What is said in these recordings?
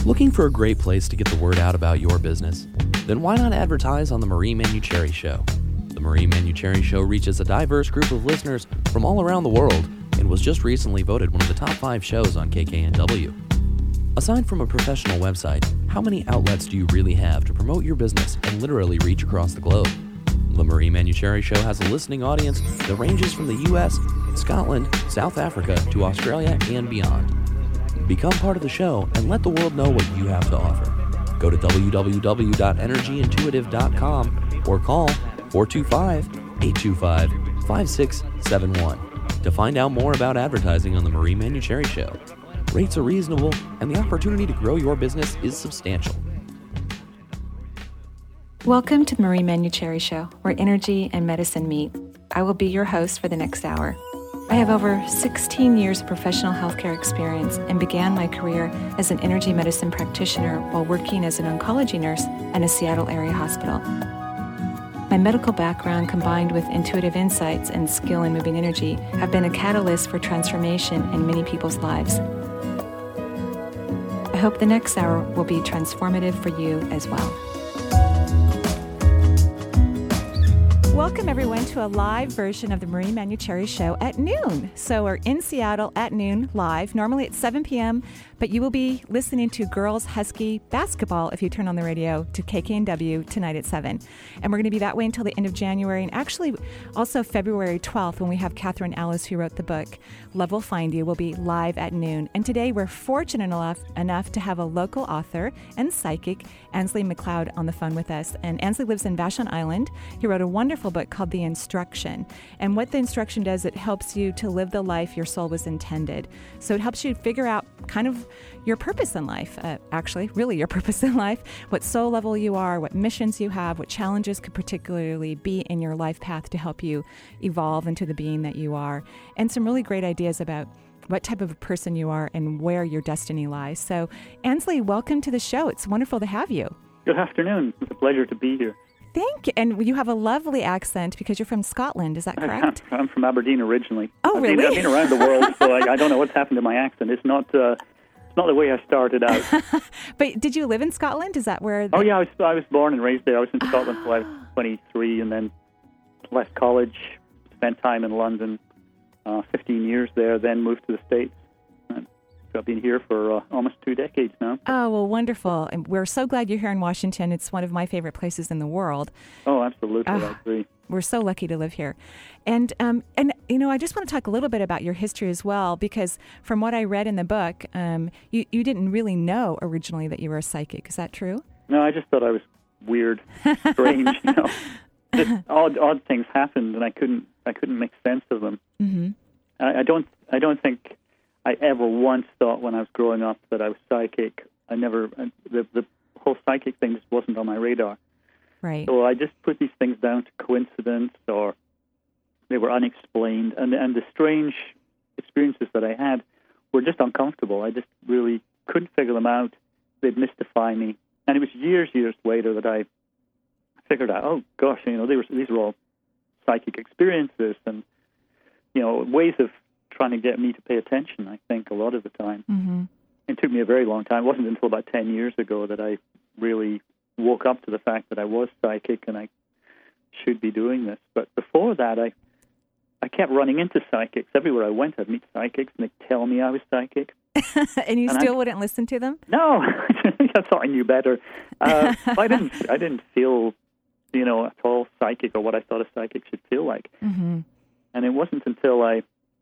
Looking for a great place to get the word out about your business? Then why not advertise on the Marie Manuchehri Show? The Marie Manuchehri Show reaches a diverse group of listeners from all around the world and was just recently voted one of the top 5 shows on KKNW. Aside from a professional website, how many outlets do you really have to promote your business and literally reach across the globe? The Marie Manuchehri Show has a listening audience that ranges from the U.S., Scotland, South Africa, to Australia and beyond. Become part of the show and let the world know what you have to offer. Go to www.energyintuitive.com or call 425-825-5671 to find out more about advertising on the Marie Manuchehri Show. Rates are reasonable and the opportunity to grow your business is substantial. Welcome to the Marie Manuchehri Show, where energy and medicine meet. I will be your host for the next hour. I have over 16 years of professional healthcare experience and began my career as an energy medicine practitioner while working as an oncology nurse in a Seattle area hospital. My medical background combined with intuitive insights and skill in moving energy have been a catalyst for transformation in many people's lives. I hope the next hour will be transformative for you as well. Welcome, everyone, to a live version of the Marie Manuchehri Show at noon. So we're in Seattle at noon live, normally at 7 p.m., but you will be listening to Girls Husky Basketball if you turn on the radio to KKNW tonight at 7. And we're going to be that way until the end of January, and actually also February 12th when we have Catherine Alice, who wrote the book, Love Will Find You, will be live at noon. And today we're fortunate enough to have a local author and psychic, Ansley McLeod, on the phone with us. And Ansley lives in Vashon Island. He wrote a wonderful book called The Instruction. And what The Instruction does, it helps you to live the life your soul was intended. So it helps you figure out kind of your purpose in life, actually, really your purpose in life, what soul level you are, what missions you have, what challenges could particularly be in your life path to help you evolve into the being that you are, and some really great ideas about what type of a person you are and where your destiny lies. So, Ansley, welcome to the show. It's wonderful to have you. Good afternoon. It's a pleasure to be here. Thank you. And you have a lovely accent because you're from Scotland. Is that correct? I'm from Aberdeen originally. Oh, really? I've been around the world, so I don't know what's happened to my accent. It's not the way I started out. But did you live in Scotland? Is that where? Oh, yeah. I was born and raised there. I was in Scotland until I was 23, and then left college, spent time in London, 15 years there, then moved to the States. So I've been here for almost 2 decades now. Oh, well, wonderful. And we're so glad you're here in Washington. It's one of my favorite places in the world. Oh, absolutely. I agree. We're so lucky to live here. And you know, I just want to talk a little bit about your history as well, because from what I read in the book, you didn't really know originally that you were a psychic. Is that true? No, I just thought I was weird, strange, you know. Just odd things happened, and I couldn't make sense of them. Mm-hmm. I don't think I ever once thought when I was growing up that I was psychic. The whole psychic thing just wasn't on my radar. Right. So I just put these things down to coincidence, or they were unexplained. And the strange experiences that I had were just uncomfortable. I just really couldn't figure them out. They'd mystify me. And it was years later that I figured out, oh, gosh, you know, these were all psychic experiences and, you know, ways of trying to get me to pay attention, I think, a lot of the time. Mm-hmm. It took me a very long time. It wasn't until about 10 years ago that I really woke up to the fact that I was psychic and I should be doing this. But before that, I kept running into psychics. Everywhere I went, I'd meet psychics, and they'd tell me I was psychic. And you still wouldn't listen to them? No, I thought I knew better. I didn't feel, you know, at all psychic or what I thought a psychic should feel like. Mm-hmm. And it wasn't until I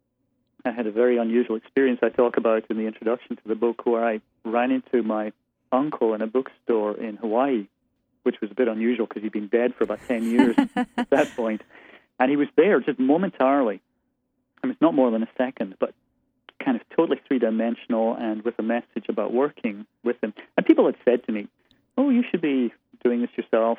had a very unusual experience I talk about in the introduction to the book, where I ran into my uncle in a bookstore in Hawaii, which was a bit unusual because he'd been dead for about 10 years at that point. And he was there just momentarily. I mean, it's not more than a second, but kind of totally three-dimensional and with a message about working with him. And people had said to me, oh, you should be doing this yourself.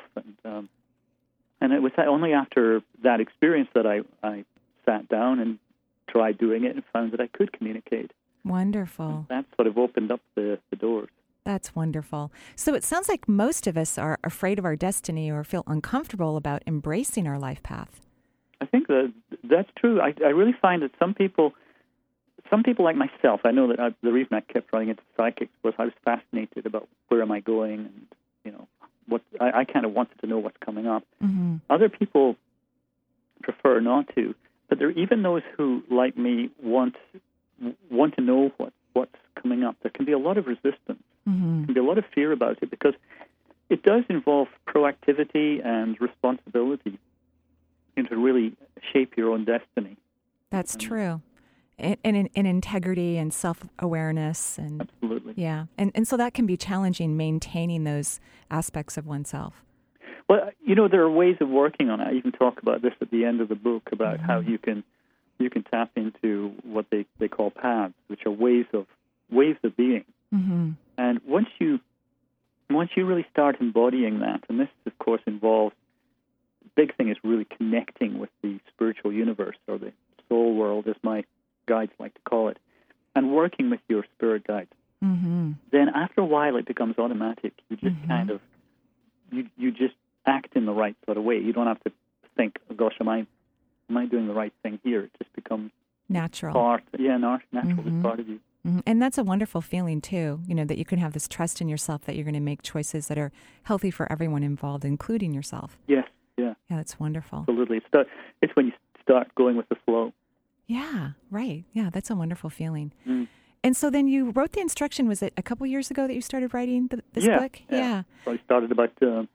And it was only after that experience that I sat down and tried doing it and found that I could communicate. Wonderful. And that sort of opened up the doors. That's wonderful. So it sounds like most of us are afraid of our destiny or feel uncomfortable about embracing our life path. I think that's true. I really find that some people some people like myself, I know that the reason I kept running into psychics was I was fascinated about where am I going, and what I kind of wanted to know what's coming up. Mm-hmm. Other people prefer not to, but there are even those who, like me, want to know what's coming up. There can be a lot of resistance. Mm-hmm. There can be a lot of fear about it because it does involve proactivity and responsibility to really shape your own destiny. That's true. And integrity and self-awareness. And absolutely. Yeah. And so that can be challenging, maintaining those aspects of oneself. Well, there are ways of working on it. I even talk about this at the end of the book about how you can tap into what they call paths, which are ways of being. Mm-hmm. And once you really start embodying that, and this, of course, involves, the big thing is really connecting with the spiritual universe, or the soul world, as my guides like to call it, and working with your spirit guides. Mm-hmm. Then after a while it becomes automatic. You just kind of, you just act in the right sort of way. You don't have to think, oh gosh, am I doing the right thing here? It just becomes natural. Natural is part of you. Mm-hmm. And that's a wonderful feeling too, that you can have this trust in yourself that you're going to make choices that are healthy for everyone involved, including yourself. Yes, yeah. Yeah, that's wonderful. Absolutely. It's when you start going with the flow. Yeah, right. Yeah, that's a wonderful feeling. Mm. And so then you wrote the instruction. Was it a couple years ago that you started writing this book? Yeah. So I started about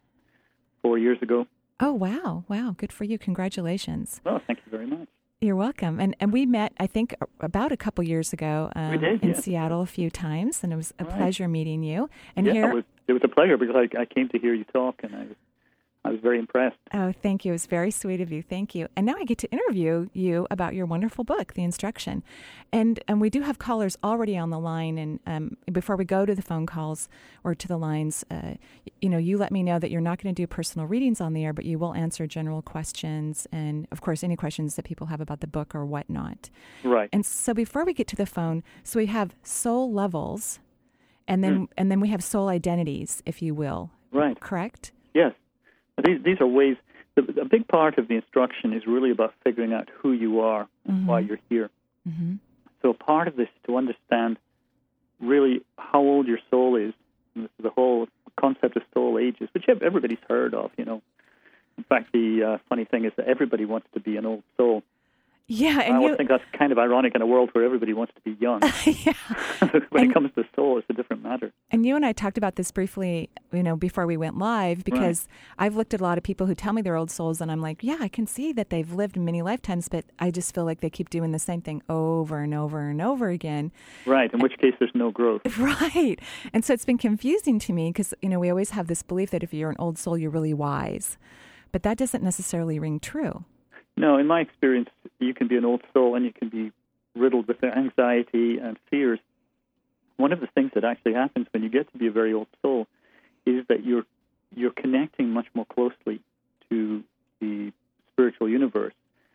4 years ago. Oh, wow. Wow. Good for you. Congratulations. Oh, thank you very much. You're welcome. And we met, I think, about a couple years ago we did, in Seattle a few times, and it was a pleasure meeting you. And it was a pleasure because I came to hear you talk, and I was very impressed. Oh, thank you. It was very sweet of you. Thank you. And now I get to interview you about your wonderful book, The Instruction. And we do have callers already on the line. And before we go to the phone calls or to the lines, you let me know that you're not going to do personal readings on the air, but you will answer general questions and, of course, any questions that people have about the book or whatnot. Right. And so before we get to the phone, so we have soul levels, and then we have soul identities, if you will. Right. Correct? Yes. These are ways. A big part of the instruction is really about figuring out who you are and why you're here. Mm-hmm. So part of this is to understand really how old your soul is. And this is the whole concept of soul ages, which everybody's heard of. In fact, the funny thing is that everybody wants to be an old soul. Yeah, and I think that's kind of ironic in a world where everybody wants to be young. Yeah. When it comes to soul, it's a different matter. And you and I talked about this briefly, before we went live, because I've looked at a lot of people who tell me they're old souls, and I'm like, yeah, I can see that they've lived many lifetimes, but I just feel like they keep doing the same thing over and over and over again. Right, in which case there's no growth. Right. And so it's been confusing to me because, we always have this belief that if you're an old soul, you're really wise. But that doesn't necessarily ring true. No, in my experience, you can be an old soul and you can be riddled with anxiety and fears. One of the things that actually happens when you get to be a very old soul is that you're connecting much more closely to the spiritual universe.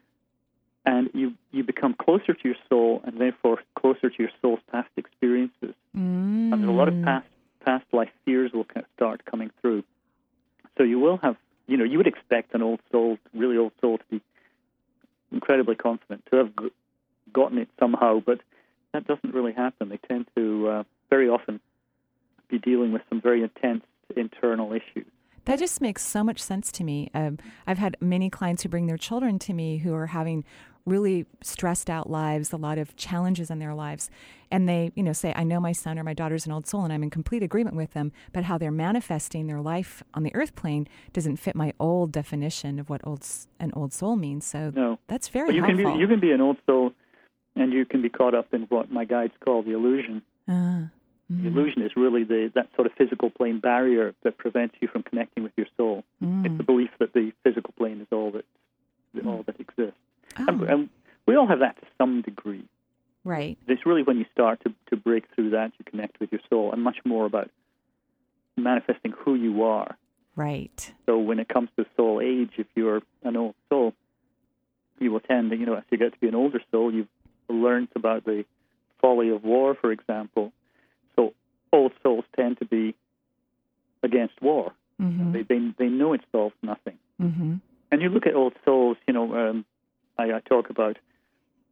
And you become closer to your soul and therefore closer to your soul's past experiences. And a lot of past life fears will start coming through. So you will have, you would expect an really old soul to be incredibly confident, to have gotten it somehow, but that doesn't really happen. They tend to very often be dealing with some very intense internal issues. That just makes so much sense to me. I've had many clients who bring their children to me who are having really stressed out lives, a lot of challenges in their lives. And they, say, I know my son or my daughter's an old soul and I'm in complete agreement with them, but how they're manifesting their life on the earth plane doesn't fit my old definition of what an old soul means. So that's very helpful. You can be an old soul and you can be caught up in what my guides call the illusion. The illusion is really that sort of physical plane barrier that prevents you from connecting with your soul. It's the belief that the physical plane is all that exists. Oh. And we all have that to some degree. Right. It's really when you start to break through that, you connect with your soul, and much more about manifesting who you are. Right. So when it comes to soul age, if you're an old soul, you will tend to, as you get to be an older soul, you've learned about the folly of war, for example. So old souls tend to be against war. Mm-hmm. They know it solves nothing. Mm-hmm. And you look at old souls, I talk about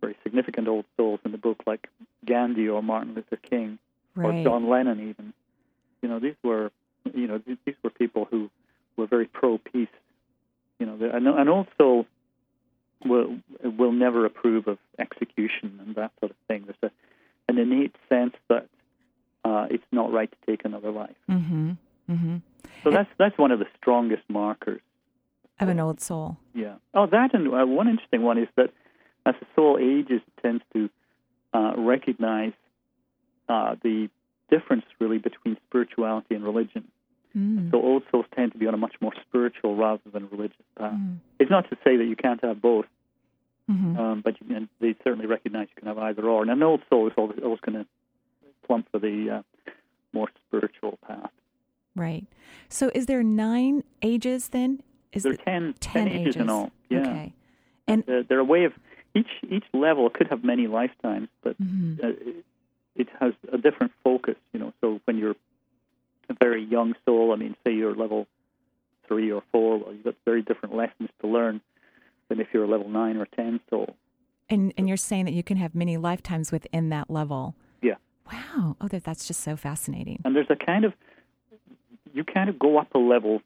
very significant old souls in the book, like Gandhi or Martin Luther King or Right. John Lennon even. These were people who were very pro-peace. An old soul will never approve of execution and that sort of thing. There's an innate sense that it's not right to take another life. Mm-hmm. Mm-hmm. So that's one of the strongest markers Of an old soul. Yeah. Oh, that and one interesting one is that as the soul ages, it tends to recognize the difference really between spirituality and religion. Mm. So old souls tend to be on a much more spiritual rather than religious path. Mm. It's not to say that you can't have both, Mm-hmm. but they certainly recognize you can have either or. And an old soul is always going to plump for the more spiritual path. Right. So is there 9 ages then? There are 10 ages in all. Yeah. Okay. And They're a way of each level could have many lifetimes, but mm-hmm. it has a different focus. So when you're a very young soul, say you're level 3 or 4, well, you've got very different lessons to learn than if you're a level 9 or 10 soul. And you're saying that you can have many lifetimes within that level. Yeah. Wow. Oh, that's just so fascinating. And there's you kind of go up a level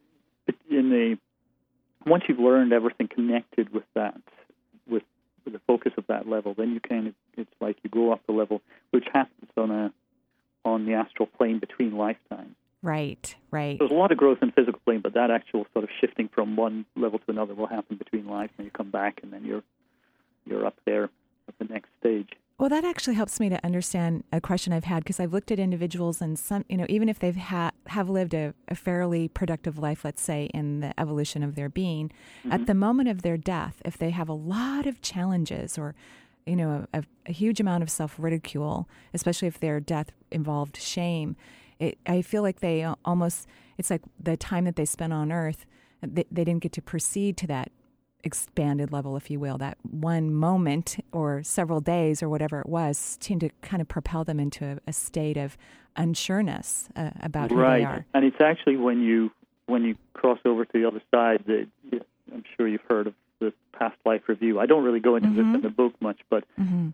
once you've learned everything connected with that, with the focus of that level, then it's like you go up a level, which happens on the astral plane between lifetimes. Right. There's a lot of growth in the physical plane, but that actual sort of shifting from one level to another will happen between lives, and you come back, and then you're up there at the next stage. Well, that actually helps me to understand a question I've had, because I've looked at individuals and some, even if they've have lived a fairly productive life, let's say, in the evolution of their being, Mm-hmm. at the moment of their death, if they have a lot of challenges or, a huge amount of self-ridicule, especially if their death involved shame, I feel like they it's like the time that they spent on Earth, they didn't get to proceed to that expanded level, if you will. That one moment or several days or whatever it was seemed to kind of propel them into a state of unsureness about who they are. And it's actually when you cross over to the other side that I'm sure you've heard of the past life review. I don't really go into Mm-hmm. this in the book much, but Mm-hmm.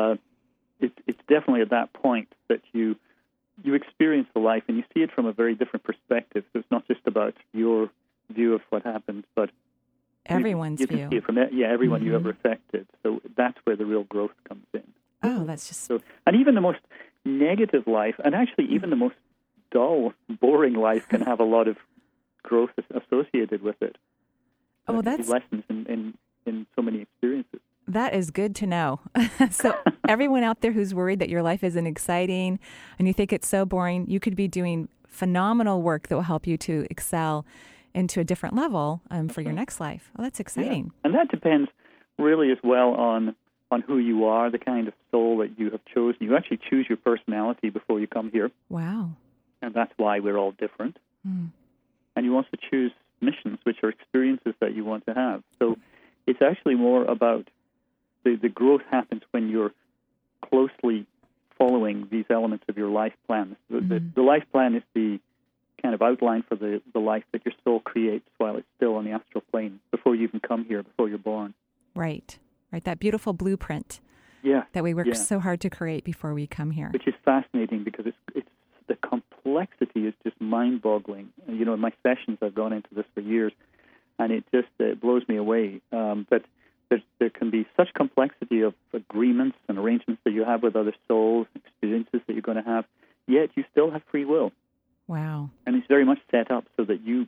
it's definitely at that point that you experience the life and you see it from a very different perspective. So it's not just about your view of what happened, but Everyone's you view. can see it from everyone Mm-hmm. you ever affected. So that's where the real growth comes in. Oh, that's just... And even the most negative life, and actually even the most dull, boring life can have a lot of growth associated with it. Oh, well, that's... lessons in so many experiences. That is good to know. So everyone out there who's worried that your life isn't exciting and you think it's so boring, you could be doing phenomenal work that will help you to excel into a different level for your next life. Oh, that's exciting. Yeah. And that depends really as well on who you are, the kind of soul that you have chosen. You actually choose your personality before you come here. Wow. And that's why we're all different. Mm. And you also choose missions, which are experiences that you want to have. So it's actually more about the growth happens when you're closely following these elements of your life plan. The life plan is the kind of outline for the life that your soul creates while it's still on the astral plane, before you even come here, before you're born. Right. That beautiful blueprint Yeah. that we work so hard to create before we come here. Which is fascinating because it's the complexity is just mind-boggling. In my sessions, I've gone into this for years, and it just blows me away. But there can be such complexity of agreements and arrangements that you have with other souls, experiences that you're going to have, yet you still have free will. Wow. And it's very much set up so that you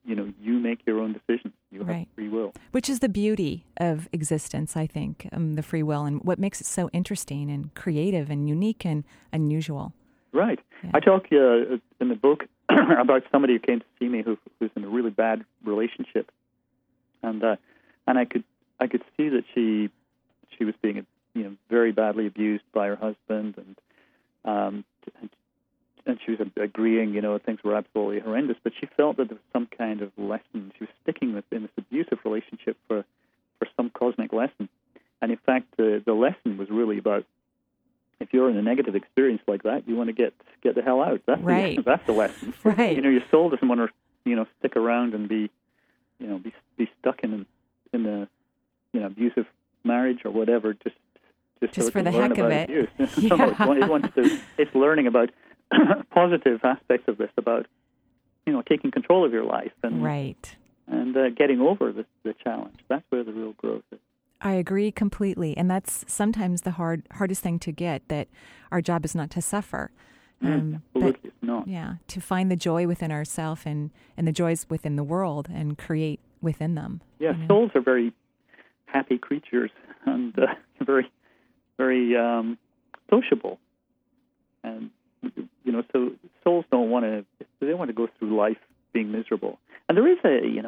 make your own decisions. You have Right. free will. Which is the beauty of existence, I think, the free will, and what makes it so interesting and creative and unique and unusual. Right. Yeah. I talk in the book about somebody who came to see me who's in a really bad relationship, and I could see that she was being very badly abused by her husband, and she was agreeing, things were absolutely horrendous, but she felt that there was some kind of lesson. She was sticking in this abusive relationship for some cosmic lesson. And in fact, the lesson was really about, if you're in a negative experience like that, you want to get the hell out. That's Right. That's the lesson. Right. Your soul doesn't want to, stick around and be stuck in a abusive marriage or whatever. Just Just so it for can the learn heck of about it. abuse. Yeah. It's learning about positive aspects of this, about taking control of your life and Right. and getting over the challenge. That's where the real growth is. I agree completely. And that's sometimes the hardest thing to get, that our job is not to suffer. Absolutely, it's not. Yeah, to find the joy within ourselves and the joys within the world and create within them. Yeah, souls are very happy creatures and very, very sociable. And, so souls don't want to go through life being miserable. And there's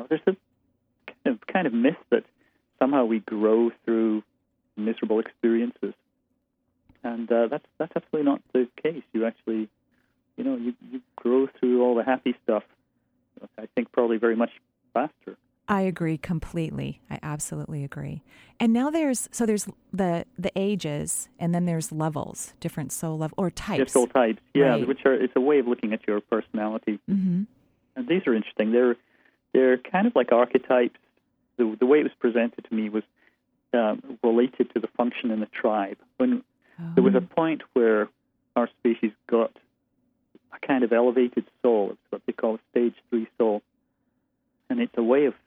a kind of myth that somehow we grow through miserable experiences. And that's absolutely not the case. You actually, you grow through all the happy stuff, I think, probably very much faster. I agree completely. I absolutely agree. And now there's the ages, and then there's levels, different soul level or types. Yeah, soul types, yeah, Right. it's a way of looking at your personality. Mm-hmm. And these are interesting. They're kind of like archetypes. The way it was presented to me was related to the function in the tribe. When there was a point where our species got a kind of elevated soul. It's what they call a stage 3 soul. And it's a way of,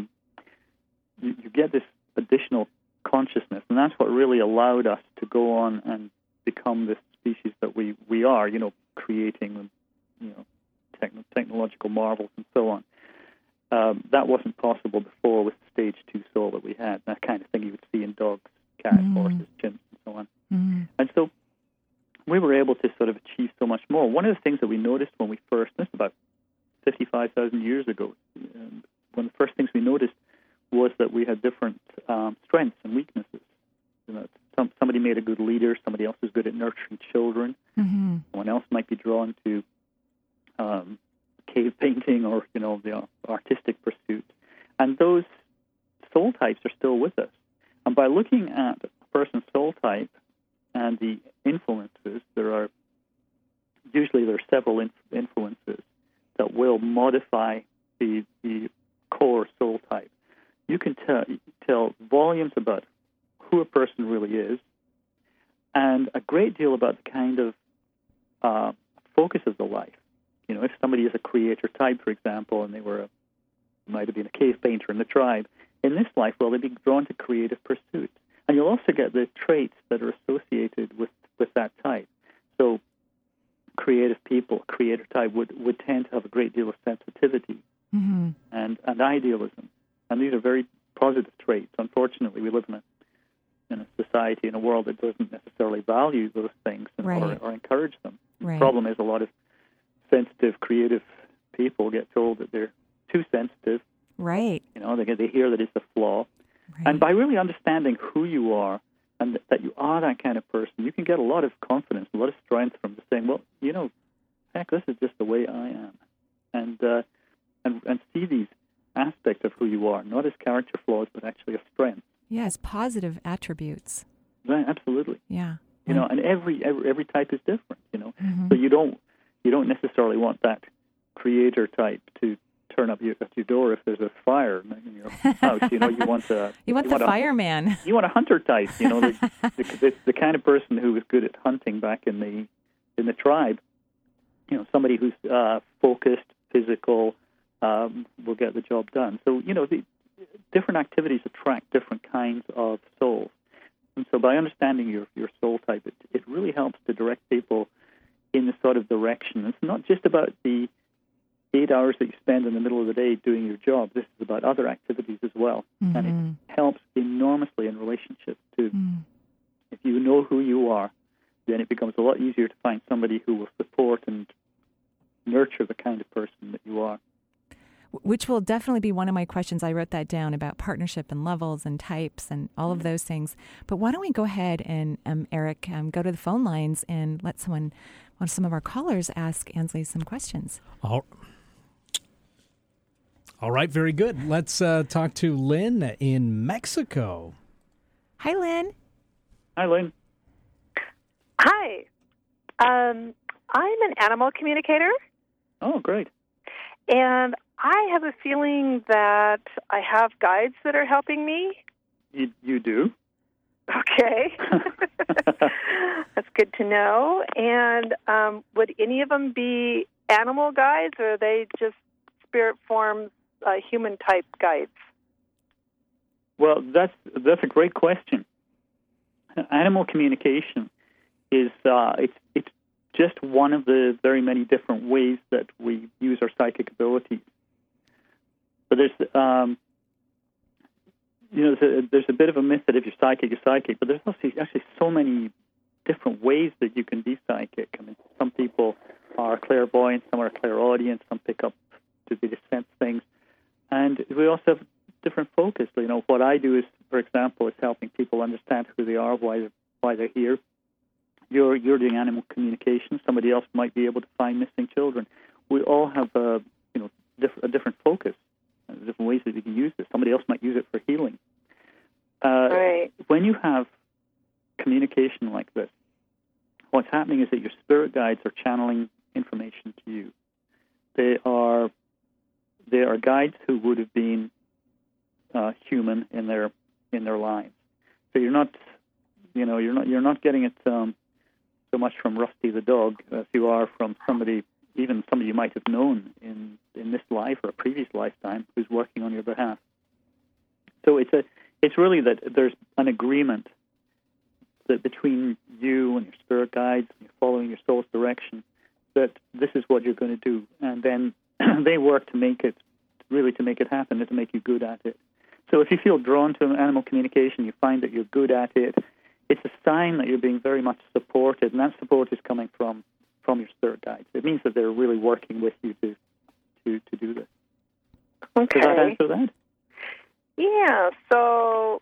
you get this additional consciousness, and that's what really allowed us to go on and become this species that we are, creating, technological marvels and so on. That wasn't possible before with the stage 2 soul that we had, that kind of thing you would see in dogs, cats, horses, chimps, and so on. Mm-hmm. And so we were able to sort of achieve so much more. One of the things that we noticed when we first, this is about 55,000 years ago, one of the first things we noticed was that we had different strengths and weaknesses. Somebody made a good leader, somebody else is good at nurturing children, Mm-hmm. someone else might be drawn to cave painting or, the artistic pursuit. And those soul types are still with us. And by looking at a person's soul type and the influences, there are several influences that will modify the core soul type. You can tell volumes about who a person really is, and a great deal about the kind of focus of the life. If somebody is a creator type, for example, and they might have been a cave painter in the tribe, in this life, they'd be drawn to creative pursuits. And you'll also get the traits that are associated with that type. So creative people, creator type, would tend to have a great deal of sensitivity Mm-hmm. and idealism. And these are very positive traits. Unfortunately, we live in a society, in a world that doesn't necessarily value those things Right. or encourage them. Right. The problem is a lot of sensitive, creative people get told that they're too sensitive. Right. They hear that it's a flaw. Right. And by really understanding who you are and that you are that kind of person, you can get a lot of confidence, a lot of strength from just saying, well, heck, this is just the way I am. And see these aspects of who you are, not as character flaws, but actually a strength. Yes, positive attributes. Right, absolutely. Yeah. And every type is different, Mm-hmm. So you don't necessarily want that creator type to turn up at your door if there's a fire in your house. You want the fireman. You want a hunter type. The kind of person who was good at hunting back in the tribe. Somebody who's focused, physical, will get the job done. So the different activities attract different kinds of souls. And so by understanding your soul type, it really helps to direct people in the sort of direction. It's not just about the 8 hours that you spend in the middle of the day doing your job. This is about other activities as well. Mm-hmm. And it helps enormously in relationships too. Mm. If you know who you are, then it becomes a lot easier to find somebody who will support and nurture the kind of person that you are. Which will definitely be one of my questions. I wrote that down about partnership and levels and types and all of those things. But why don't we go ahead and, Eric, go to the phone lines and let some of our callers ask Ansley some questions. All right, very good. Let's talk to Lynn in Mexico. Hi, Lynn. Hi, Lynn. Hi. I'm an animal communicator, Oh, great. and I have a feeling that I have guides that are helping me. You do? Okay. That's good to know. And would any of them be animal guides, or are they just spirit forms, human-type guides? Well, that's a great question. Animal communication is it's just one of the very many different ways that we use our psychic abilities. But there's there's a bit of a myth that if you're psychic, but there's actually so many different ways that you can be psychic. I mean, some people are clairvoyant, some are clairaudient, some pick up to sense things, and we also have different focus. What I do is, for example, is helping people understand who they are, why they're here. You're doing animal communication. Somebody else might be able to find missing children. We all have a different focus, different ways that you can use it. Somebody else might use it for healing. Right. When you have communication like this, what's happening is that your spirit guides are channeling information to you. They are guides who would have been human in their lives. So you're not getting it so much from Rusty the dog as you are from somebody you might have known in this life or a previous lifetime who's working on your behalf. So it's really that there's an agreement that between you and your spirit guides, and you're following your soul's direction, that this is what you're going to do, and then they work to make it happen, and to make you good at it. So if you feel drawn to animal communication, you find that you're good at it, it's a sign that you're being very much supported, and that support is coming from your spirit guides. It means that they're really working with you to do this. Okay. Does that answer that? Yeah. So,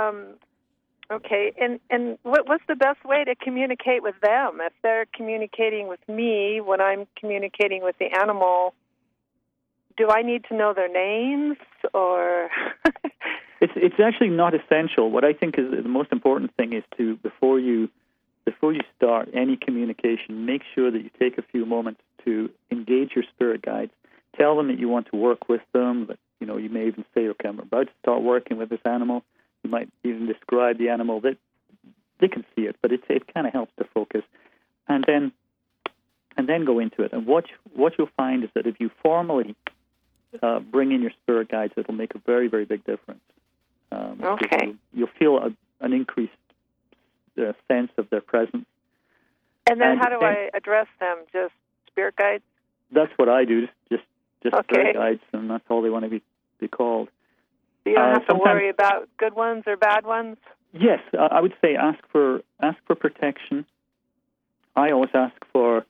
okay. And what's the best way to communicate with them? If they're communicating with me when I'm communicating with the animal, do I need to know their names, or? It's actually not essential. What I think is the most important thing is to before you start any communication, make sure that you take a few moments to engage your spirit guides. Tell them that you want to work with them. That you may even say, "Okay, I'm about to start working with this animal." You might even describe the animal. That they can see it, but it kind of helps to focus, and then go into it. And what you'll find is that if you formally bring in your spirit guides, it'll make a very, very big difference. Okay. You'll feel an increased sense of their presence. And then how do I address them? Just spirit guides? That's what I do. Just Okay. spirit guides, and that's all they want to be called. So you don't have to worry about good ones or bad ones? Yes, I would say ask for protection. I always ask for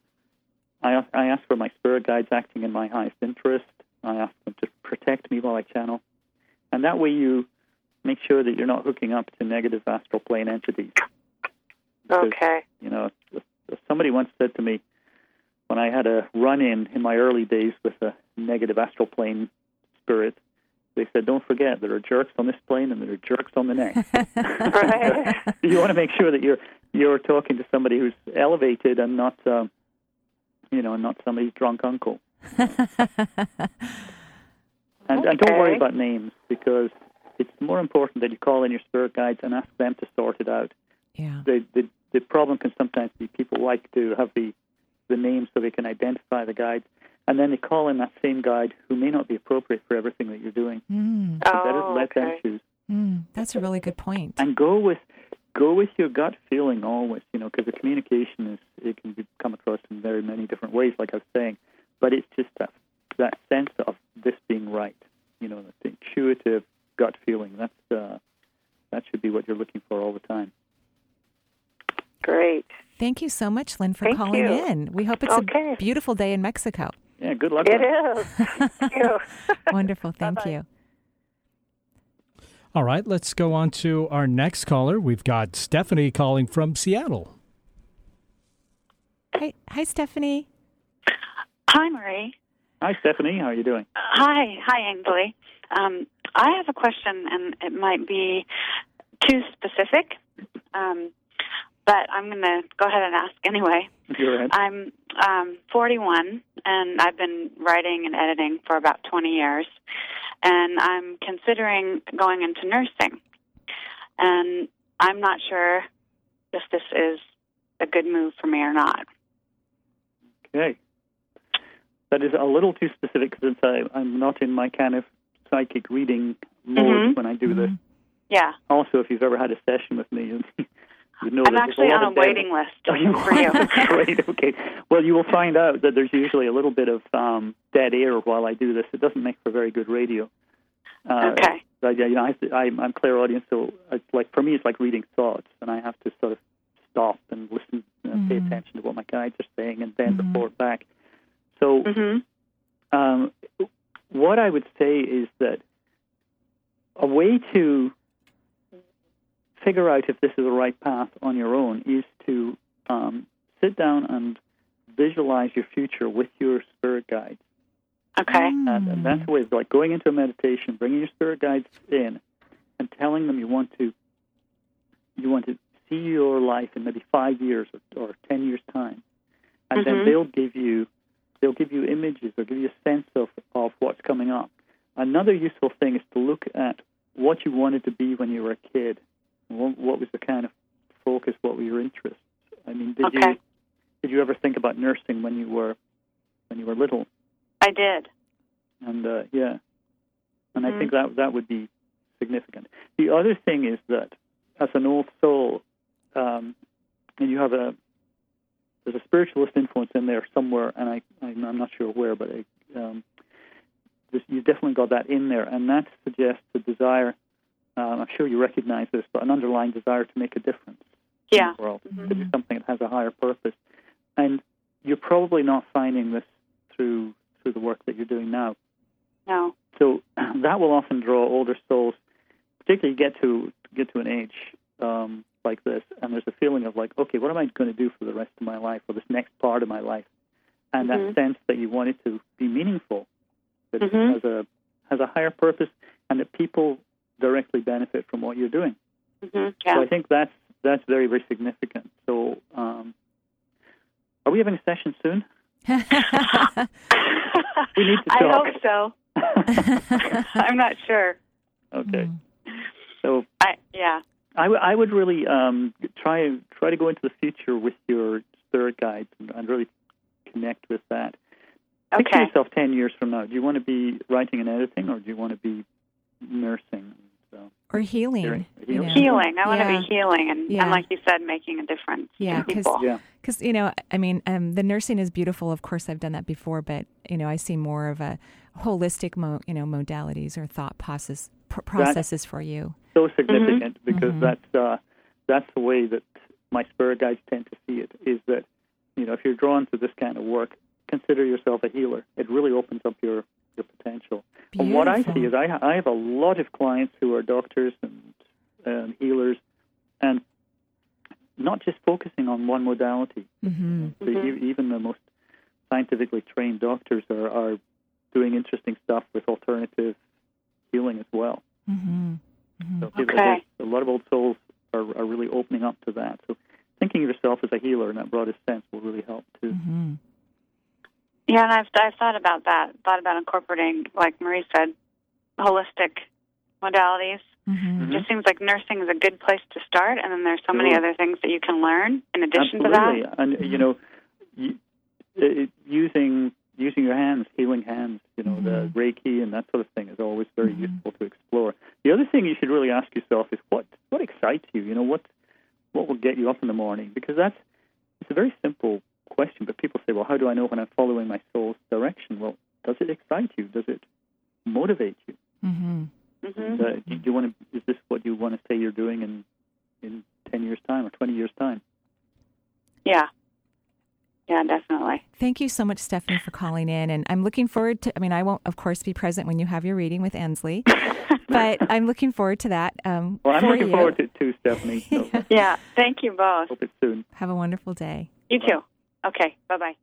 my spirit guides acting in my highest interest. I ask them to protect me while I channel, and that way you make sure that you're not hooking up to negative astral plane entities. Because, okay. Somebody once said to me when I had a run-in my early days with a negative astral plane spirit, they said, "Don't forget, there are jerks on this plane and there are jerks on the next." Right. You want to make sure that you're talking to somebody who's elevated and not not somebody's drunk uncle. And don't worry about names, because it's more important that you call in your spirit guides and ask them to sort it out. Yeah. The problem can sometimes be people like to have the names so they can identify the guides, and then they call in that same guide who may not be appropriate for everything that you're doing. Mm. So better let them choose. That's a really good point. And go with your gut feeling always, because the communication it can come across in very many different ways, like I was saying. But it's just that sense of this being right, the intuitive gut feeling. That should be what you're looking for all the time. Great. Thank you so much, Lynn, for Thank calling you. in. We hope it's a beautiful day in Mexico. Yeah, good luck. It is. Thank you. Wonderful. Thank Bye-bye. you. All right, let's go on to our next caller. We've got Stephanie calling from Seattle. Hi, Stephanie. Hi, Marie. Hi, Stephanie. How are you doing? Hi, Ainsley. I have a question, and it might be too specific, but I'm going to go ahead and ask anyway. Go ahead. I'm 41, and I've been writing and editing for about 20 years, and I'm considering going into nursing. And I'm not sure if this is a good move for me or not. Okay. That is a little too specific because I'm not in my kind of psychic reading mode when I do this. Yeah. Also, if you've ever had a session with me, you know I'm actually on a waiting list for you. Great, okay. Well, you will find out that there's usually a little bit of dead air while I do this. It doesn't make for very good radio. Okay. I'm clairaudient, so it's like, for me, it's like reading thoughts, and I have to sort of stop and listen and pay attention to what my guides are saying and then report back. So what I would say is that a way to figure out if this is the right path on your own is to sit down and visualize your future with your spirit guides. Okay. And that's the way, like going into a meditation, bringing your spirit guides in and telling them you want to see your life in maybe 5 years or 10 years' time. And then they'll give you images or give you a sense of what's coming up. Another useful thing is to look at what you wanted to be when you were a kid. What was the kind of focus? What were your interests? I mean, did you ever think about nursing when you were little? I did. And and I think that would be significant. The other thing is that as an old soul, and you have there's a spiritualist influence in there somewhere, and I'm not sure where, but you've definitely got that in there, and that suggests the desire. I'm sure you recognize this, but an underlying desire to make a difference in the world, to do something that has a higher purpose. And you're probably not finding this through the work that you're doing now. No. So that will often draw older souls, particularly get to an age like this, and there's a feeling of like, okay, what am I going to do for the rest of my life, or this next part of my life? And that sense that you want it to be meaningful, that it has a higher purpose, and that people directly benefit from what you're doing. So I think that's very, very significant. So are we having a session soon? We need to talk. I hope so. I'm not sure. Okay. So I would really try to go into the future with your spirit guides and really connect with that. Picture yourself 10 years from now. Do you want to be writing and editing, or do you want to be nursing? Or healing. Healing. I want to be healing and, like you said, making a difference in people. Because, the nursing is beautiful. Of course, I've done that before, but, I see more of a holistic, modalities or thought processes for you. So significant because that's the way that my spirit guides tend to see it, is that, if you're drawn to this kind of work, consider yourself a healer. It really opens up your potential. Beautiful. And what I see is I have a lot of clients who are doctors and healers, and not just focusing on one modality. Even the most scientifically trained doctors are doing interesting stuff with alternative healing as well. So a lot of old souls are really opening up to that. So thinking of yourself as a healer in that broadest sense will really help too. Yeah, and I've thought about that. Thought about incorporating, like Marie said, holistic modalities. It just seems like nursing is a good place to start, and then there's so many other things that you can learn in addition to that. And using your hands, healing hands, the Reiki and that sort of thing is always very useful to explore. The other thing you should really ask yourself is what excites you. What will get you up in the morning? Because it's a very simple question, but people say, well, how do I know when I'm following my soul's direction? Well, does it excite you? Does it motivate you? Do you want to? Is this what you want to say you're doing in 10 years' time or 20 years' time? Yeah, definitely. Thank you so much, Stephanie, for calling in. And I'm looking forward to, I won't, of course, be present when you have your reading with Ensley, but I'm looking forward to that. Well, I'm looking forward to it too, Stephanie. So. Yeah, thank you both. Hope it's soon. Have a wonderful day. You too. Okay, bye-bye.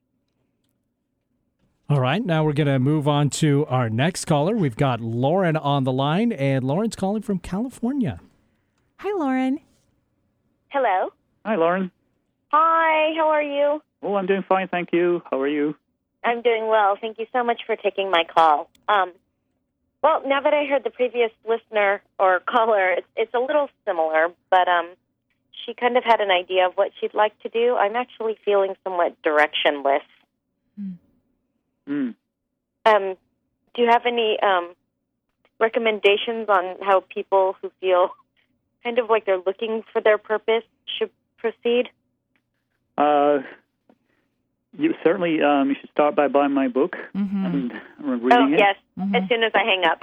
All right, now we're going to move on to our next caller. We've got Lauren on the line, and Lauren's calling from California. Hi, Lauren. Hello. Hi, Lauren. Hi, how are you? Oh, I'm doing fine, thank you. How are you? I'm doing well. Thank you so much for taking my call. Well, now that I heard the previous listener or caller, it's a little similar, but she kind of had an idea of what she'd like to do. I'm actually feeling somewhat directionless. Mm. Do you have any recommendations on how people who feel kind of like they're looking for their purpose should proceed? You certainly you should start by buying my book and reading it. Yes, as soon as I hang up.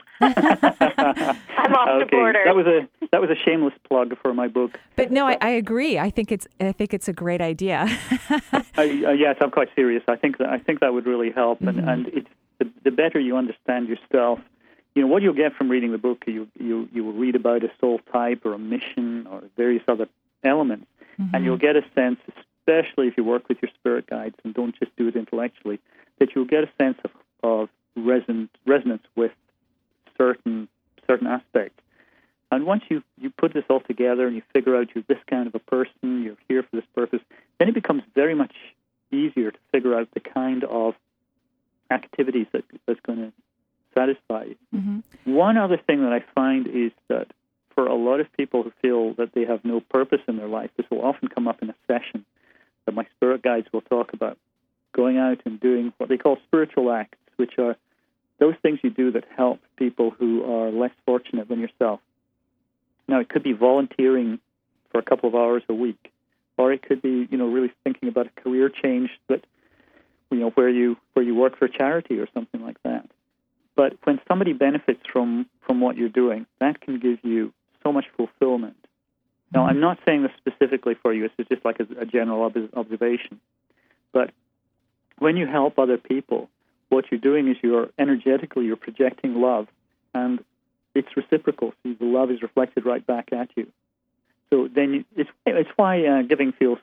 I'm off to Borders. That was a shameless plug for my book. But no, I agree. I think it's a great idea. Yes, I'm quite serious. I think that would really help, and it's the better you understand yourself. You know what you'll get from reading the book. You will read about a soul type or a mission or various other elements, and you'll get a sense, especially if you work with your spirit guides and don't just do it intellectually, that you'll get a sense of resonance with certain aspects. And once you put this all together and you figure out you're this kind of a person, you're here for this purpose, then it becomes very much easier to figure out the kind of activities that's going to satisfy you. One other thing that I find is that for a lot of people who feel that they have no purpose in their life, this will often come up in a session that my spirit guides will talk about, going out and doing what they call spiritual acts, which are those things you do that help people who are less fortunate than yourself. Now, it could be volunteering for a couple of hours a week, or it could be, really thinking about a career change that, where you work for a charity or something like that. But when somebody benefits from what you're doing, that can give you so much fulfillment. Now, I'm not saying this specifically for you. This is just like a general observation. But when you help other people, what you're doing is you're projecting love, and it's reciprocal. So the love is reflected right back at you. So then it's why giving feels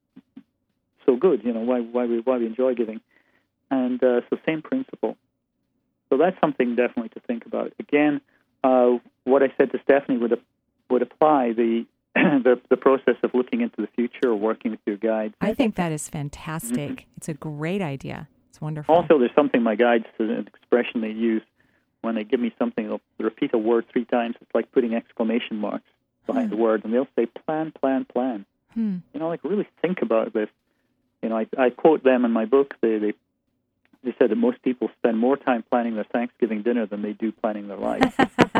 so good. Why we enjoy giving, and so same principle. So that's something definitely to think about. Again, what I said to Stephanie would apply the process of looking into the future or working with your guides. I think that is fantastic. It's a great idea. It's wonderful. Also, there's something my guides, an expression they use when they give me something, they'll repeat a word 3 times. It's like putting exclamation marks behind the word, and they'll say, plan, plan, plan. Really think about this. I quote them in my book. They said that most people spend more time planning their Thanksgiving dinner than they do planning their life.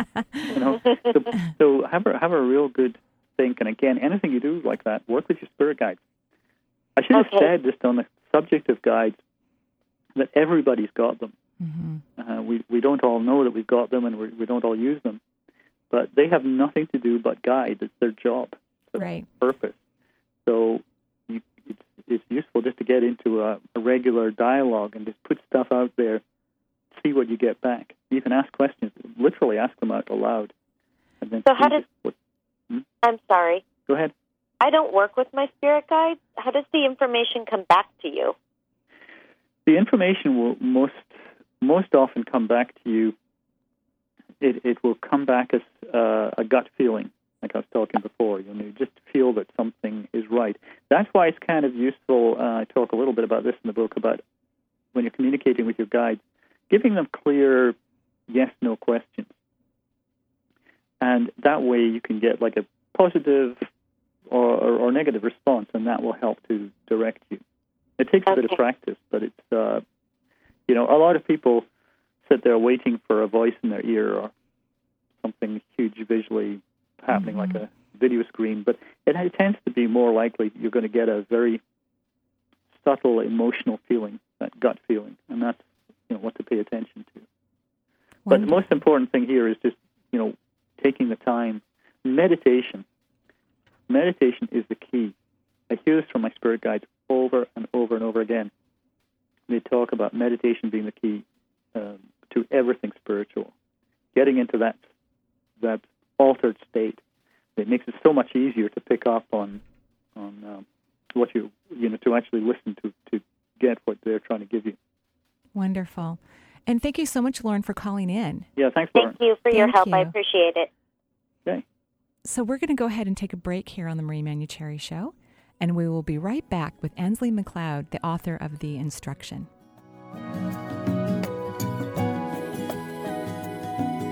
So have a real good think. And again, anything you do like that, work with your spirit guides. I should have said, just on the subject of guides, that everybody's got them. We don't all know that we've got them, and we don't all use them. But they have nothing to do but guide. It's their job. It's their purpose. So it's useful just to get into a regular dialogue and just put stuff out there, see what you get back. You can ask questions, literally ask them out aloud. And then I'm sorry. Go ahead. I don't work with my spirit guides. How does the information come back to you? The information will most often come back to you. It will come back as a gut feeling, like I was talking before. You just feel that something is right. That's why it's kind of useful. I talk a little bit about this in the book, about when you're communicating with your guides, giving them clear yes/no questions. And that way you can get like a positive or negative response, and that will help to direct you. It takes a bit of practice, but it's, a lot of people sit there waiting for a voice in their ear or something huge visually happening like a video screen, but it tends to be more likely you're going to get a very subtle emotional feeling, that gut feeling, and that's what to pay attention to. But the most important thing here is just taking the time. Meditation is the key. I hear this from my spirit guides over and over and over again. They talk about meditation being the key to everything spiritual. Getting into that altered state, it makes it so much easier to pick up on what to actually listen to get what they're trying to give you. Wonderful. And thank you so much, Lauren, for calling in. Yeah, thanks, Lauren. Thank you for your help. I appreciate it. Okay. So we're going to go ahead and take a break here on the Marie Manuchehri Show, and we will be right back with Ansley McLeod, the author of The Instruction.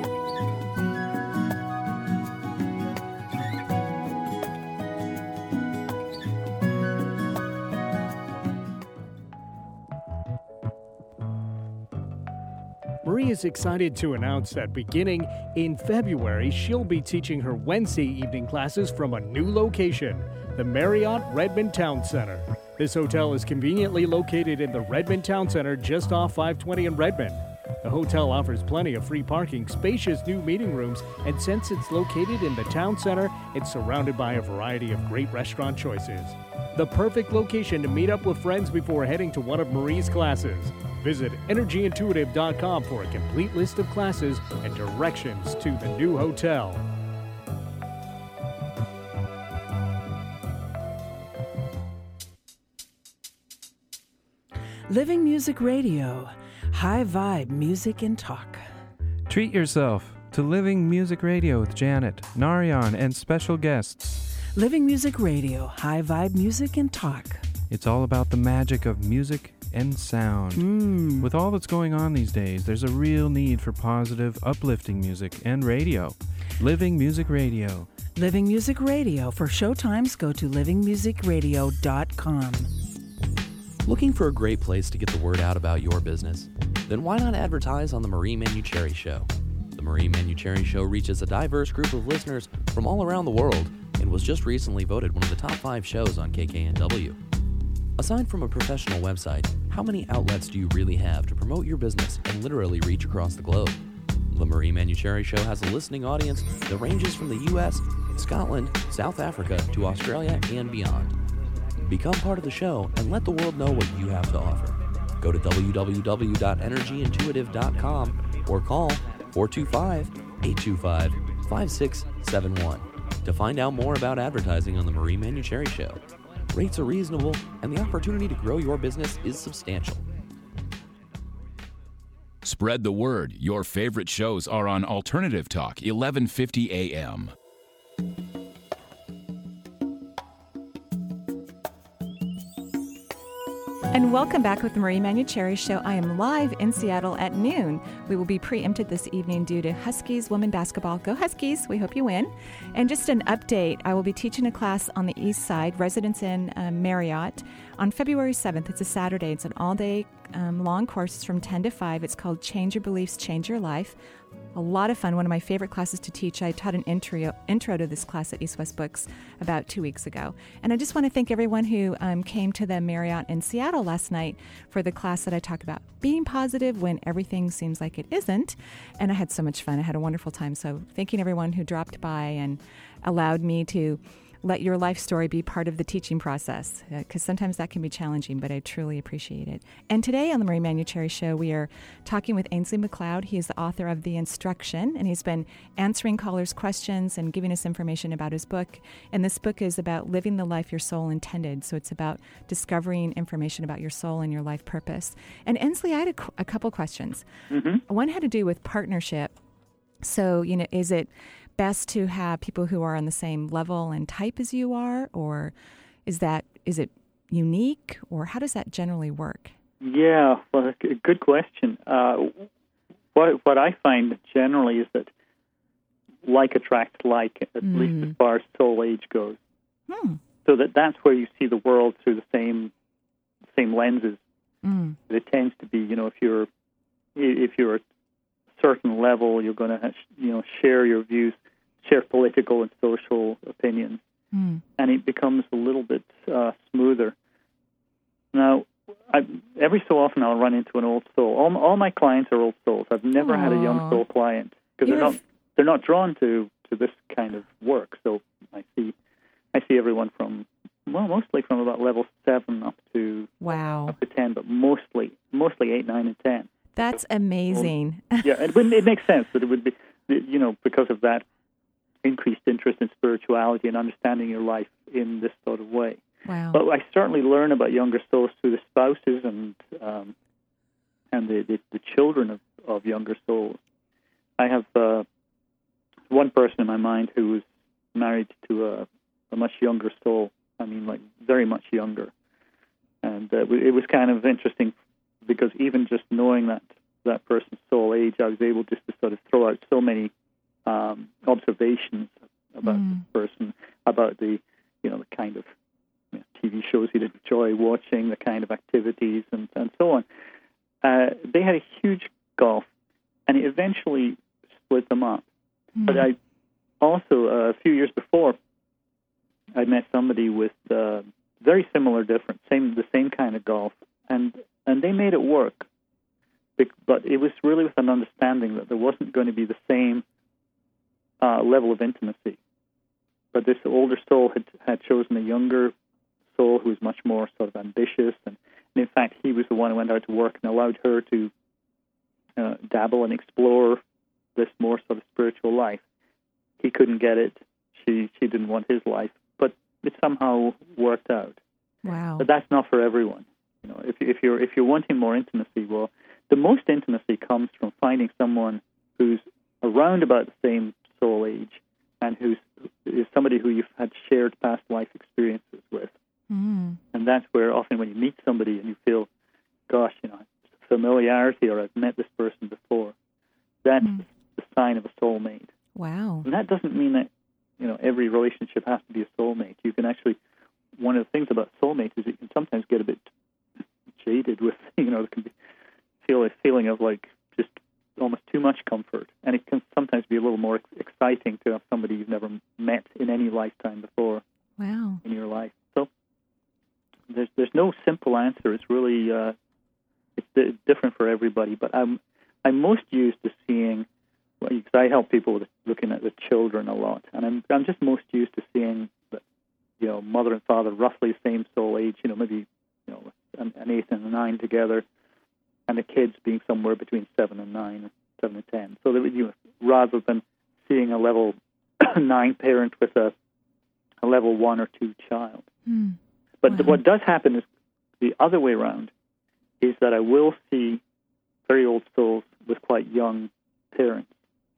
Marie is excited to announce that beginning in February, she'll be teaching her Wednesday evening classes from a new location, the Marriott Redmond Town Center. This hotel is conveniently located in the Redmond Town Center just off 520 in Redmond. The hotel offers plenty of free parking, spacious new meeting rooms, and since it's located in the town center, it's surrounded by a variety of great restaurant choices. The perfect location to meet up with friends before heading to one of Marie's classes. Visit energyintuitive.com for a complete list of classes and directions to the new hotel. Living Music Radio, high vibe music and talk. Treat yourself to Living Music Radio with Janet, Narayan, and special guests. Living Music Radio, high vibe music and talk. It's all about the magic of music and sound. With all that's going on these days, there's a real need for positive, uplifting music and radio. Living Music Radio. Living Music Radio. For showtimes, go to livingmusicradio.com. Looking for a great place to get the word out about your business? Then why not advertise on the Marie Manuchehri Show? The Marie Manuchehri Show reaches a diverse group of listeners from all around the world and was just recently voted one of the top 5 shows on KKNW. Aside from a professional website, how many outlets do you really have to promote your business and literally reach across the globe? The Marie Manuchehri Show has a listening audience that ranges from the U.S., Scotland, South Africa, to Australia and beyond. Become part of the show and let the world know what you have to offer. Go to www.energyintuitive.com or call 425-825-5671 to find out more about advertising on the Marie Manuchehri Show. Rates are reasonable, and the opportunity to grow your business is substantial. Spread the word. Your favorite shows are on Alternative Talk, 1150 AM. And welcome back with the Marie Manuchehri Show. I am live in Seattle at noon. We will be preempted this evening due to Huskies women basketball. Go Huskies! We hope you win. And just an update, I will be teaching a class on the East Side, Residence Inn Marriott, on February 7th. It's a Saturday. It's an all-day long course. It's from 10 to 5. It's called Change Your Beliefs, Change Your Life. A lot of fun. One of my favorite classes to teach. I taught an intro to this class at East West Books about 2 weeks ago. And I just want to thank everyone who came to the Marriott in Seattle last night for the class that I talk about being positive when everything seems like it isn't. And I had so much fun. I had a wonderful time. So thanking everyone who dropped by and allowed me to let your life story be part of the teaching process, because sometimes that can be challenging, but I truly appreciate it. And today on the Marie Manuchehri Show, we are talking with Ainsley McLeod. He is the author of The Instruction, and he's been answering callers' questions and giving us information about his book. And this book is about living the life your soul intended. So it's about discovering information about your soul and your life purpose. And Ainsley, I had a couple questions. One had to do with partnership. So, is it best to have people who are on the same level and type as you are, or is it unique, or how does that generally work? Yeah, well, a good question. What I find generally is that like attracts like, at least as far as soul age goes. So that's where you see the world through the same lenses. It tends to be, if you're a certain level, you're going to share your views, share political and social opinions, and it becomes a little bit smoother. Now, every so often I'll run into an old soul. All my clients are old souls. I've never had a young soul client because they're not drawn to this kind of work. So I see everyone from mostly from about level 7 up to 10, but mostly 8, 9, and 10. That's amazing. Yeah, it makes sense that it would be, because of that increased interest in spirituality and understanding your life in this sort of way. Wow. But I certainly learn about younger souls through the spouses and the children of younger souls. I have one person in my mind who was married to a much younger soul. I mean, like very much younger. And it was kind of interesting because even just knowing that person's soul age, I was able just to sort of throw out so many observations about this person, about the kind of TV shows he'd enjoy watching, the kind of activities, and so on. They had a huge gulf and it eventually split them up. But I also, a few years before, I met somebody with very similar difference, the same kind of golf, and they made it work. But it was really with an understanding that there wasn't going to be the same level of intimacy. But this older soul had chosen a younger soul who was much more sort of ambitious, and in fact, he was the one who went out to work and allowed her to dabble and explore this more sort of spiritual life. He couldn't get it. She didn't want his life, but it somehow worked out. Wow! But that's not for everyone. You know, if you're wanting more intimacy, well, the most intimacy comes from finding someone who's around about the same soul age and is somebody who you've had shared past life experiences with. And that's where often when you meet somebody and you feel, gosh, you know, familiarity, or I've met this person before, that's the sign of a soulmate. Wow. And that doesn't mean that, you know, every relationship has to be a soulmate. You can actually, one of the things about soulmates is you can sometimes get a bit jaded with, you know, there can be feel a feeling of like just almost too much comfort. And it can sometimes be a little more exciting to have somebody you've never met in any lifetime before. Wow. In your life. So there's no simple answer. It's really it's different for everybody. But I'm most used to seeing, because I help people with looking at the children a lot, and I'm just most used to seeing that, you know, mother and father roughly the same soul age. You know, maybe, you know, an 8 and a 9 together, and the kids being somewhere between 7 and 9, or 7 and 10. So that, you know, rather than seeing a level 9 parent with a level 1 or 2 child. But what does happen is the other way around, is that I will see very old souls with quite young parents.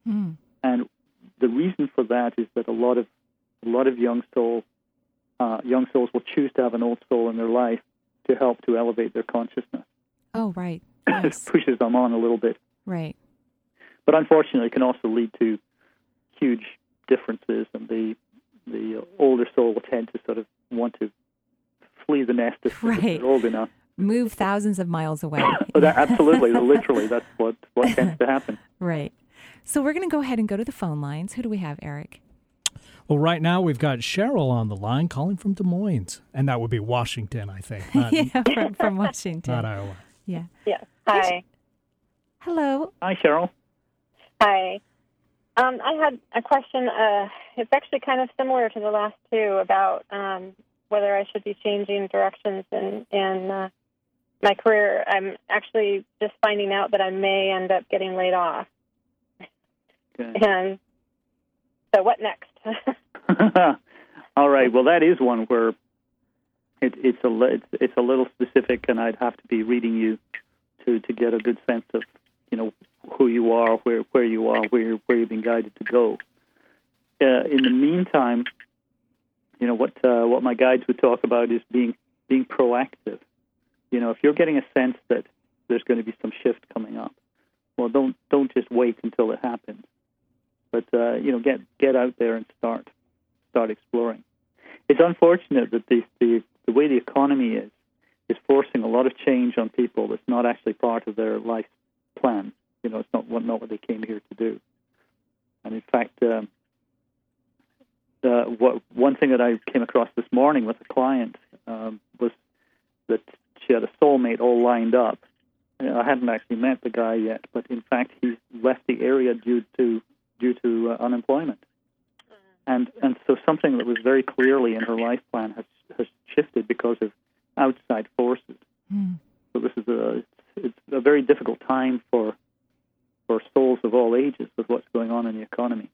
And the reason for that is that a lot of young souls will choose to have an old soul in their life to help to elevate their consciousness. Oh, right. Yes. It pushes them on a little bit. Right. But unfortunately, it can also lead to huge differences, and the older soul will tend to sort of want to flee the nest if they're old enough. Move thousands of miles away. Absolutely, literally, that's what tends to happen. Right. So we're going to go ahead and go to the phone lines. Who do we have, Eric? Well, right now we've got Cheryl on the line calling from Des Moines, and that would be Washington, I think. Yeah, from Washington. Not Iowa. Yeah. Yes. Hi. Hello. Hi, Cheryl. Hi. I had a question. It's actually kind of similar to the last two about whether I should be changing directions in my career. I'm actually just finding out that I may end up getting laid off. Okay. And so what next? All right. Well, that is one where it's a little specific, and I'd have to be reading you to get a good sense of, you know, who you are, where you are, where you've been guided to go. In the meantime, you know, what my guides would talk about is being proactive. You know, if you're getting a sense that there's going to be some shift coming up, well, don't just wait until it happens, but you know, get out there and start exploring. It's unfortunate that the way the economy is forcing a lot of change on people that's not actually part of their life plan. You know, it's not what they came here to do. And in fact, one thing that I came across this morning with a client was that she had a soulmate all lined up. I hadn't actually met the guy yet, but in fact, he left the area due to unemployment. And so something that was very clearly in her life plan has shifted because of outside forces. So this is it's a very difficult time for souls of all ages with what's going on in the economy.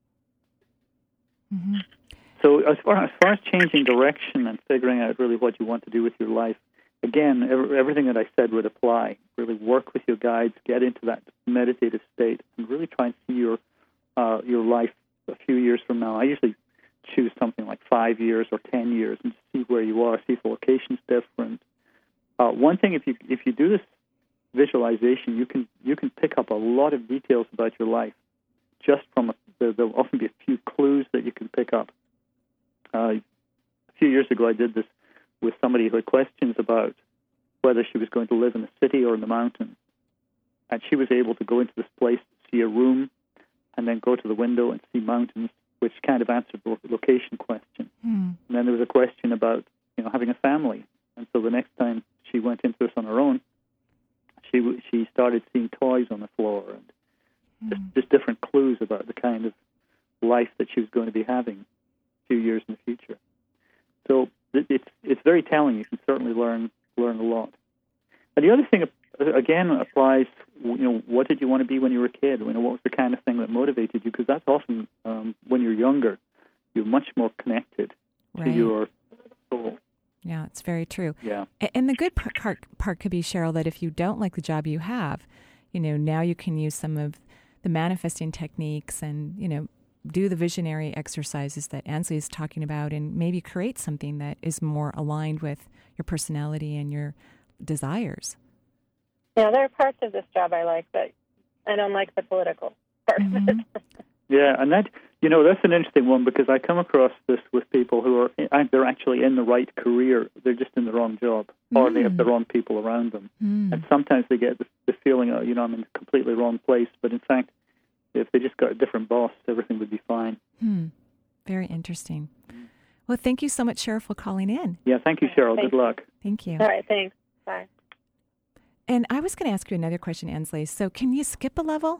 So as far as changing direction and figuring out really what you want to do with your life, again, everything that I said would apply. Really work with your guides, get into that meditative state, and really try and see your life a few years from now. I usually choose something like 5 years or 10 years and see where you are, see if the location's different. One thing, if you do this visualization, you can pick up a lot of details about your life just from there'll often be a few clues that you can pick up. A few years ago, I did this with somebody who had questions about whether she was going to live in the city or in the mountains. And she was able to go into this place, see a room, and then go to the window and see mountains, which kind of answered the location question. And then there was a question about, having a family. And so the next time she went into this on her own, she started seeing toys on the floor and just different clues about the kind of life that she was going to be having a few years in the future. So it's very telling. You can certainly learn a lot. And the other thing, again, applies, what did you want to be when you were a kid? What was the kind of thing that motivated you? Because that's often, when you're younger, you're much more connected to your soul. Yeah, it's very true. Yeah. And the good part could be, Cheryl, that if you don't like the job you have, now you can use some of the manifesting techniques and, do the visionary exercises that Ansley is talking about and maybe create something that is more aligned with your personality and your desires. Yeah, there are parts of this job I like, but I don't like the political part of it. Yeah, and that, that's an interesting one because I come across this with people who they're actually in the right career, they're just in the wrong job, or they have the wrong people around them. And sometimes they get the feeling, I'm in a completely wrong place, but in fact, if they just got a different boss, everything would be fine. Very interesting. Well, thank you so much, Cheryl, for calling in. Yeah, thank you, Cheryl. Good luck. Thank you. All right, thanks. Bye. And I was going to ask you another question, Ansley. So can you skip a level?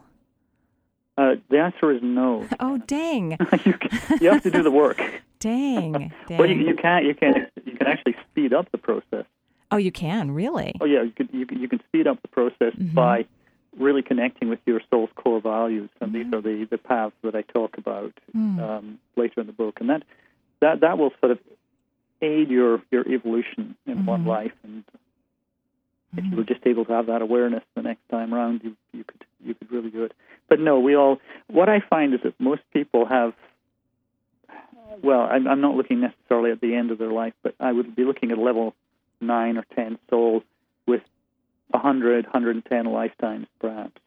The answer is no. Oh, dang. You have to do the work. Dang. Well, you can actually speed up the process. Oh, you can, really? Oh, yeah. You can speed up the process by really connecting with your soul's core values, and these are the paths that I talk about later in the book, and that will sort of aid your evolution in one life. And if you were just able to have that awareness the next time around, you could really do it. But no, what I find is that most people have. Well, I'm not looking necessarily at the end of their life, but I would be looking at level 9 or 10 soul with 100, 110 lifetimes, perhaps.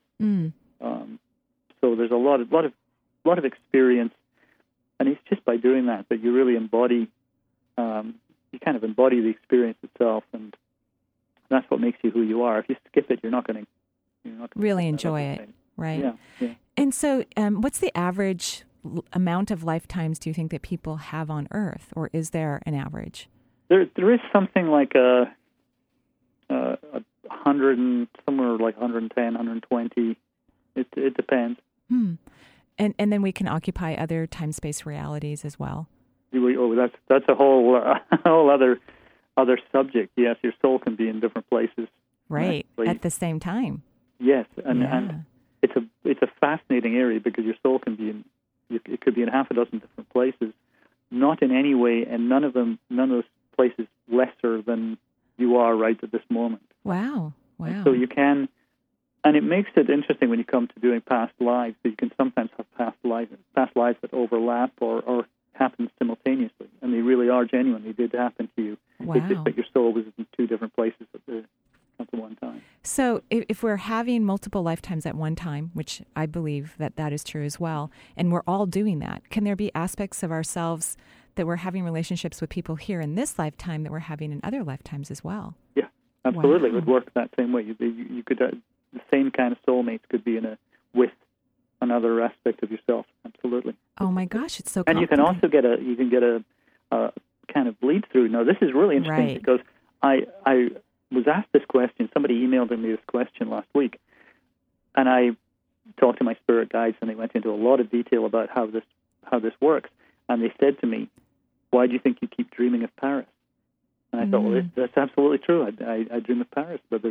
So there's a lot of experience, and it's just by doing that you really embody. You kind of embody the experience itself, and that's what makes you who you are. If you skip it, you're not going to really enjoy it, right? Yeah. And so, what's the average amount of lifetimes do you think that people have on Earth, or is there an average? There is something like a 100 and somewhere like 110, 120. It depends. And then we can occupy other time-space realities as well. That's a whole other subject. Yes, your soul can be in different places. Right, at the same time. Yes, and it's a fascinating area because your soul can be it could be in half a dozen different places, not in any way, and none of those places lesser than you are right at this moment. Wow. So you can, and it makes it interesting when you come to doing past lives. So you can sometimes have past lives that overlap or happen simultaneously, and they really are genuine. They did happen to you. Wow. It's just that your soul was in two different places at the one time. So if we're having multiple lifetimes at one time, which I believe that is true as well, and we're all doing that, can there be aspects of ourselves that we're having relationships with people here in this lifetime that we're having in other lifetimes as well? Yeah, absolutely. Wow. It would work that same way. You could the same kind of soulmates could be with another aspect of yourself. Absolutely. Oh my gosh, it's so. And you can also get a kind of bleed through. Now this is really interesting because I was asked this question. Somebody emailed me this question last week, and I talked to my spirit guides, and they went into a lot of detail about how this works. And they said to me, "Why do you think you keep dreaming of Paris?" And I thought, well, that's absolutely true. I dream of Paris, but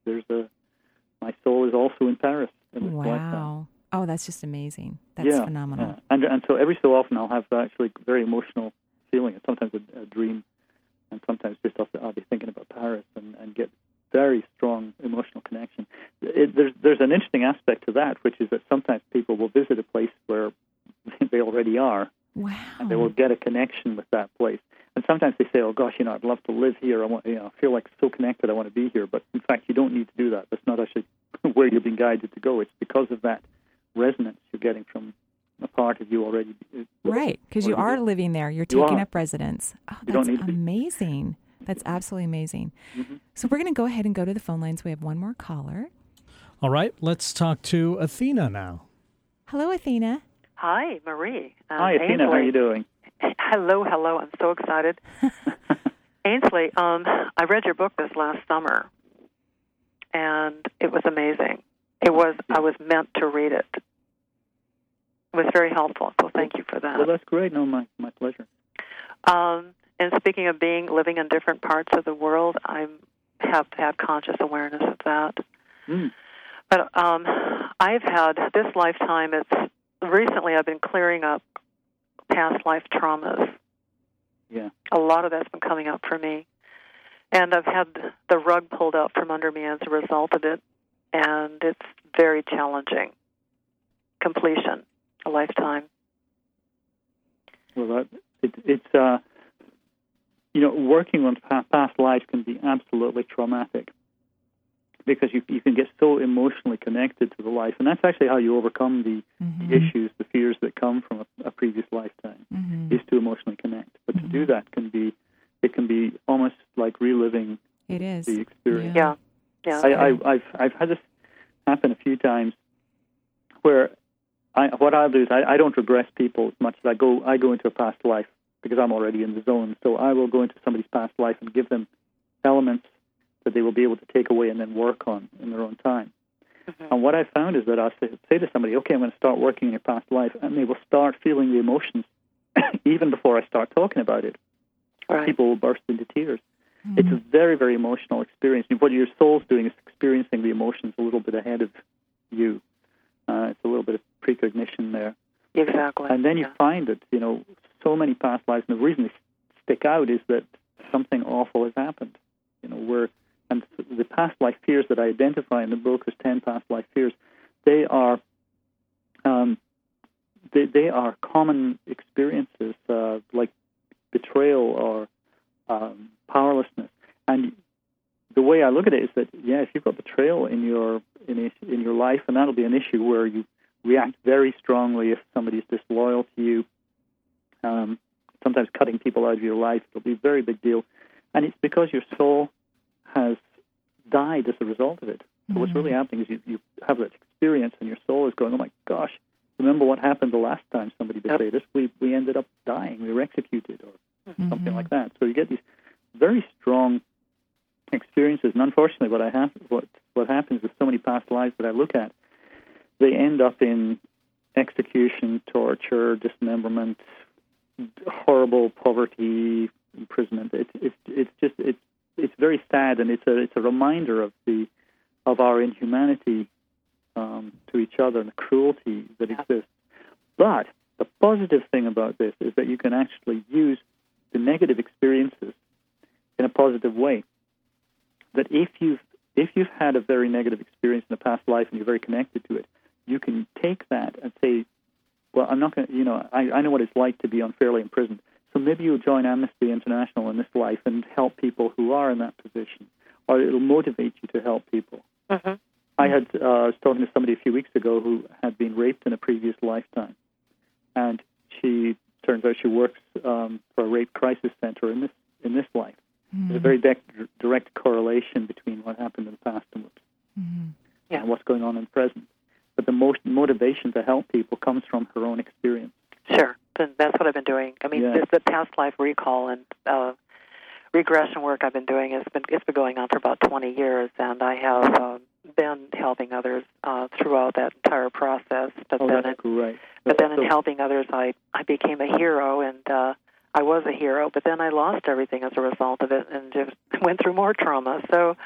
my soul is also in Paris. In this lifetime. Oh, that's just amazing. That's phenomenal. Yeah. And so every so often I'll have actually very emotional feeling. Sometimes a dream, and sometimes just I'll be thinking about Paris and get very strong emotional connection. There's an interesting aspect to that, which is that sometimes people will visit a place where they already are. Wow. And they will get a connection with that place. And sometimes they say, "Oh gosh, I'd love to live here. I want, I feel like so connected. I want to be here." But in fact, you don't need to do that. That's not actually where you're being guided to go. It's because of that resonance you're getting from a part of you already. Right, because you are living there. You're taking up residence. Oh, that's amazing. That's absolutely amazing. So we're going to go ahead and go to the phone lines. We have one more caller. All right, let's talk to Athena now. Hello, Athena. Hi, Marie. Hi, Athena. How are you doing? Hello. I'm so excited. Ainsley, I read your book this last summer, and it was amazing. I was meant to read it. It was very helpful, so thank you for that. Well, that's great. No, my pleasure. And speaking of living in different parts of the world, I have had conscious awareness of that. Mm. But I've had this lifetime. Recently I've been clearing up past life traumas. Yeah. A lot of that's been coming up for me. And I've had the rug pulled out from under me as a result of it. And it's very challenging. Completion, a lifetime. Well, it's working on past lives can be absolutely traumatic because you can get so emotionally connected to the life. And that's actually how you overcome the issues, the fears that come from a previous lifetime, is to emotionally connect. But to do that can be almost like reliving the experience. Yeah. I've had this happen a few times where what I'll do is I don't regress people as much as I go into a past life because I'm already in the zone. So I will go into somebody's past life and give them elements that they will be able to take away and then work on in their own time. And what I found is that I'll say to somebody, okay, I'm going to start working in your past life, and they will start feeling the emotions even before I start talking about it. Right. People will burst into tears. It's a very, very emotional experience. What your soul's doing is experiencing the emotions a little bit ahead of you. It's a little bit of precognition there. Exactly. And then you find that, so many past lives, and the reason they stick out is that something awful has happened. And the past life fears that I identify in the book as 10 past life fears, they are common experiences like betrayal or powerlessness. And the way I look at it is that if you've got betrayal in your life, and that'll be an issue where you react very strongly if somebody's disloyal to you. Sometimes cutting people out of your life will be a very big deal, and it's because your soul has died as a result of it. So what's really happening is you have that experience, and your soul is going, "Oh my gosh, remember what happened the last time somebody betrayed us? We ended up dying. We were executed, or something like that." So you get these very strong experiences, and unfortunately, what happens with so many past lives that I look at, they end up in execution, torture, dismemberment, horrible poverty, imprisonment. It's very sad, and it's a reminder of our inhumanity to each other and the cruelty that exists. But the positive thing about this is that you can actually use the negative experiences in a positive way. That if you've had a very negative experience in a past life and you're very connected to it, you can take that and say, well, I'm not going to, I know what it's like to be unfairly imprisoned. So maybe you'll join Amnesty International in this life and help people who are in that position, or it'll motivate you to help people. I was talking to somebody a few weeks ago who had been raped in a previous lifetime, and turns out she works for a rape crisis center in this life. There's a very direct correlation between what happened in the past and what's going on in the present. But the most motivation to help people comes from her own experience. Sure. That's what I've been doing. I mean, the past life recall and regression work I've been doing it's been going on for about 20 years, and I have been helping others throughout that entire process. But that's great. But then in helping others, I became a hero, and I was a hero. But then I lost everything as a result of it, and just went through more trauma. So.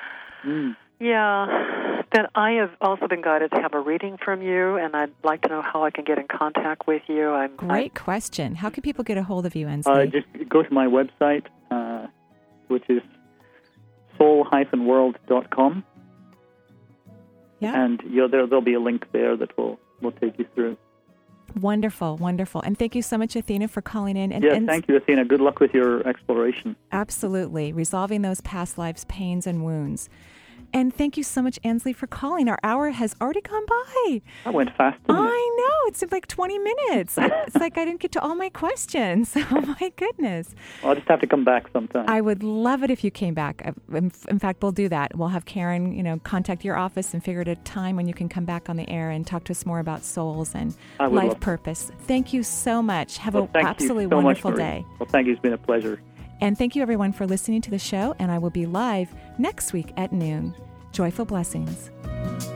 Yeah, then I have also been guided to have a reading from you, and I'd like to know how I can get in contact with you. Great question. How can people get a hold of you, Ainsley? Just go to my website, which is soul-world.com. Yeah. And there'll be a link there that will take you through. Wonderful, wonderful. And thank you so much, Athena, for calling in. And thank you, Athena. Good luck with your exploration. Absolutely. Resolving those past lives' pains and wounds. And thank you so much, Ansley, for calling. Our hour has already gone by. That went fast, didn't it? I know. It seemed like 20 minutes. It's like I didn't get to all my questions. Oh, my goodness. I'll just have to come back sometime. I would love it if you came back. In fact, we'll do that. We'll have Karen, contact your office and figure out a time when you can come back on the air and talk to us more about souls and life purpose. Thank you so much. Have an absolutely wonderful day. Well, thank you. It's been a pleasure. And thank you, everyone, for listening to the show. And I will be live next week at noon. Joyful blessings.